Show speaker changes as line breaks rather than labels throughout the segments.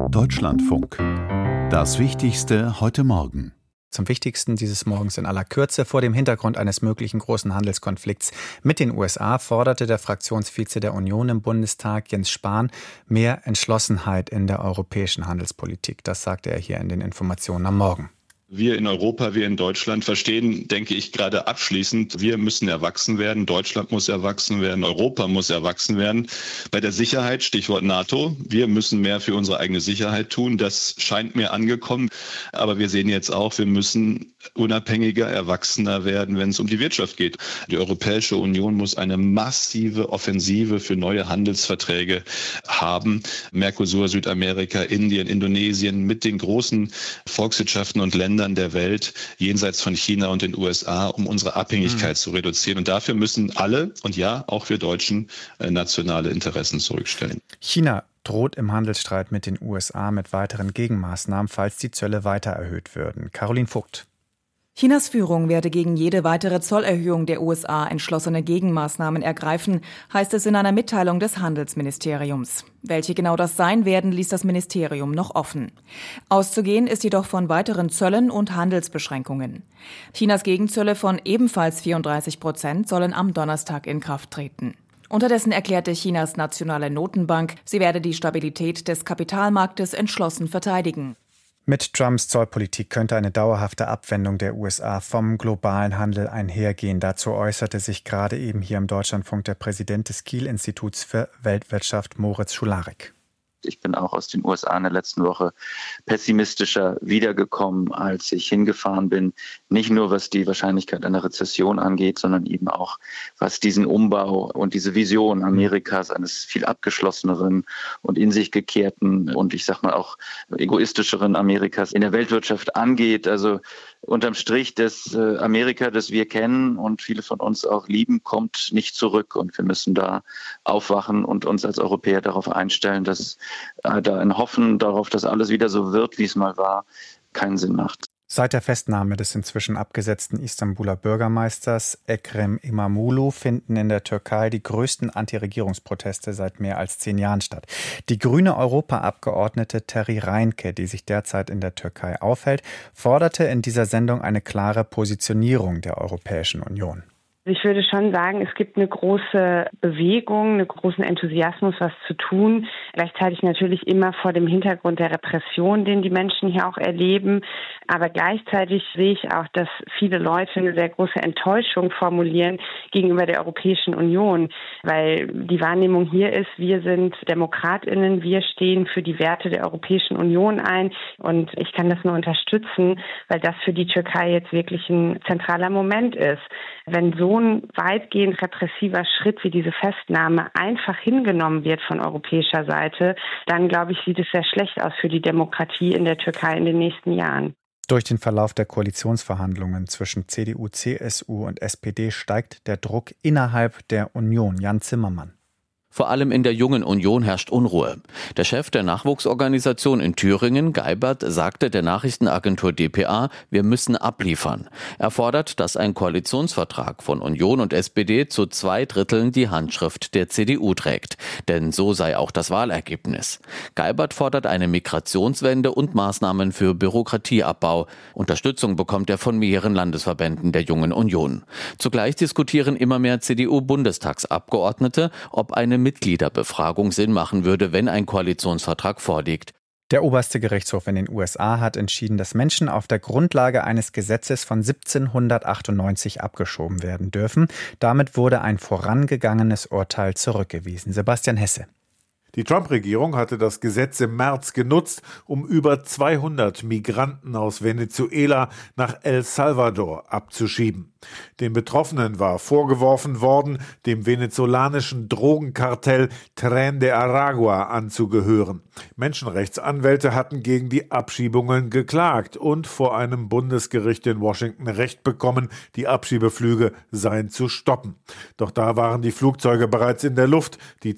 Deutschlandfunk. Das Wichtigste heute Morgen.
Zum Wichtigsten dieses Morgens in aller Kürze: Vor dem Hintergrund eines möglichen großen Handelskonflikts mit den USA forderte der Fraktionsvize der Union im Bundestag, Jens Spahn, mehr Entschlossenheit in der europäischen Handelspolitik. Das sagte er hier in den Informationen am Morgen.
Wir in Europa, wir in Deutschland verstehen, denke ich, gerade abschließend, wir müssen erwachsen werden. Deutschland muss erwachsen werden. Europa muss erwachsen werden. Bei der Sicherheit, Stichwort NATO, wir müssen mehr für unsere eigene Sicherheit tun. Das scheint mir angekommen. Aber wir sehen jetzt auch, wir müssen unabhängiger, erwachsener werden, wenn es um die Wirtschaft geht. Die Europäische Union muss eine massive Offensive für neue Handelsverträge haben. Mercosur, Südamerika, Indien, Indonesien, mit den großen Volkswirtschaften und Ländern der Welt, jenseits von China und den USA, um unsere Abhängigkeit zu reduzieren. Und dafür müssen alle, und ja, auch wir Deutschen, nationale Interessen zurückstellen.
China droht im Handelsstreit mit den USA mit weiteren Gegenmaßnahmen, falls die Zölle weiter erhöht würden. Caroline Vogt.
Chinas Führung werde gegen jede weitere Zollerhöhung der USA entschlossene Gegenmaßnahmen ergreifen, heißt es in einer Mitteilung des Handelsministeriums. Welche genau das sein werden, ließ das Ministerium noch offen. Auszugehen ist jedoch von weiteren Zöllen und Handelsbeschränkungen. Chinas Gegenzölle von ebenfalls 34% sollen am Donnerstag in Kraft treten. Unterdessen erklärte Chinas nationale Notenbank, sie werde die Stabilität des Kapitalmarktes entschlossen verteidigen.
Mit Trumps Zollpolitik könnte eine dauerhafte Abwendung der USA vom globalen Handel einhergehen. Dazu äußerte sich gerade eben hier im Deutschlandfunk der Präsident des Kiel-Instituts für Weltwirtschaft, Moritz Schularek.
Ich bin auch aus den USA in der letzten Woche pessimistischer wiedergekommen, als ich hingefahren bin. Nicht nur, was die Wahrscheinlichkeit einer Rezession angeht, sondern eben auch, was diesen Umbau und diese Vision Amerikas eines viel abgeschlosseneren und in sich gekehrten und ich sag mal auch egoistischeren Amerikas in der Weltwirtschaft angeht. Also unterm Strich, das Amerika, das wir kennen und viele von uns auch lieben, kommt nicht zurück. Und wir müssen da aufwachen und uns als Europäer darauf einstellen, dass da ein Hoffen darauf, dass alles wieder so wird, wie es mal war, keinen Sinn macht.
Seit der Festnahme des inzwischen abgesetzten Istanbuler Bürgermeisters Ekrem İmamoğlu finden in der Türkei die größten Antiregierungsproteste seit mehr als 10 Jahren statt. Die grüne Europaabgeordnete Terry Reinke, die sich derzeit in der Türkei aufhält, forderte in dieser Sendung eine klare Positionierung der Europäischen Union.
Ich würde schon sagen, es gibt eine große Bewegung, einen großen Enthusiasmus, was zu tun. Gleichzeitig natürlich immer vor dem Hintergrund der Repression, den die Menschen hier auch erleben. Aber gleichzeitig sehe ich auch, dass viele Leute eine sehr große Enttäuschung formulieren gegenüber der Europäischen Union. Weil die Wahrnehmung hier ist, wir sind DemokratInnen, wir stehen für die Werte der Europäischen Union ein. Und ich kann das nur unterstützen, weil das für die Türkei jetzt wirklich ein zentraler Moment ist. Wenn so ein weitgehend repressiver Schritt wie diese Festnahme einfach hingenommen wird von europäischer Seite, dann, glaube ich, sieht es sehr schlecht aus für die Demokratie in der Türkei in den nächsten Jahren.
Durch den Verlauf der Koalitionsverhandlungen zwischen CDU, CSU und SPD steigt der Druck innerhalb der Union. Jan Zimmermann.
Vor allem in der Jungen Union herrscht Unruhe. Der Chef der Nachwuchsorganisation in Thüringen, Geibert, sagte der Nachrichtenagentur dpa, wir müssen abliefern. Er fordert, dass ein Koalitionsvertrag von Union und SPD zu 2/3 die Handschrift der CDU trägt. Denn so sei auch das Wahlergebnis. Geibert fordert eine Migrationswende und Maßnahmen für Bürokratieabbau. Unterstützung bekommt er von mehreren Landesverbänden der Jungen Union. Zugleich diskutieren immer mehr CDU-Bundestagsabgeordnete, ob eine Mitgliederbefragung Sinn machen würde, wenn ein Koalitionsvertrag vorliegt.
Der oberste Gerichtshof in den USA hat entschieden, dass Menschen auf der Grundlage eines Gesetzes von 1798 abgeschoben werden dürfen. Damit wurde ein vorangegangenes Urteil zurückgewiesen. Sebastian Hesse.
Die Trump-Regierung hatte das Gesetz im März genutzt, um über 200 Migranten aus Venezuela nach El Salvador abzuschieben. Den Betroffenen war vorgeworfen worden, dem venezolanischen Drogenkartell Tren de Aragua anzugehören. Menschenrechtsanwälte hatten gegen die Abschiebungen geklagt und vor einem Bundesgericht in Washington Recht bekommen, die Abschiebeflüge seien zu stoppen. Doch da waren die Flugzeuge bereits in der Luft. Die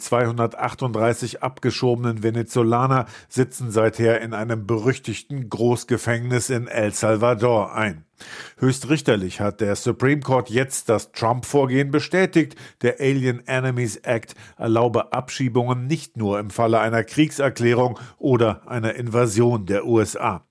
238 abgeschobenen Venezolaner sitzen seither in einem berüchtigten Großgefängnis in El Salvador ein. Höchstrichterlich hat der Supreme Court jetzt das Trump-Vorgehen bestätigt. Der Alien Enemies Act erlaube Abschiebungen nicht nur im Falle einer Kriegserklärung oder einer Invasion der USA.